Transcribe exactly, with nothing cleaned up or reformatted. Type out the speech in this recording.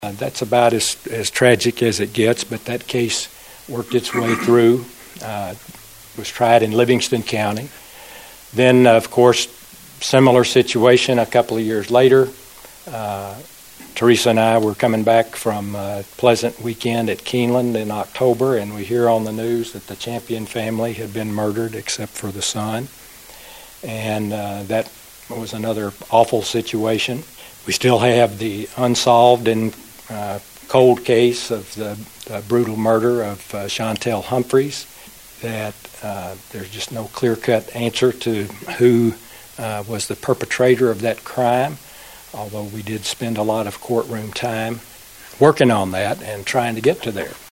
Uh, that's about as, as tragic as it gets, but that case worked its way through, uh, was tried in Livingston County. Then, uh, of course, similar situation a couple of years later. Uh, Teresa and I were coming back from a pleasant weekend at Keeneland in October, and we hear on the news that the Champion family had been murdered except for the son. And uh, that was another awful situation. We still have the unsolved and uh, cold case of the, the brutal murder of uh, Chantel Humphreys, that uh, there's just no clear-cut answer to who uh, was the perpetrator of that crime, although we did spend a lot of courtroom time working on that and trying to get to there.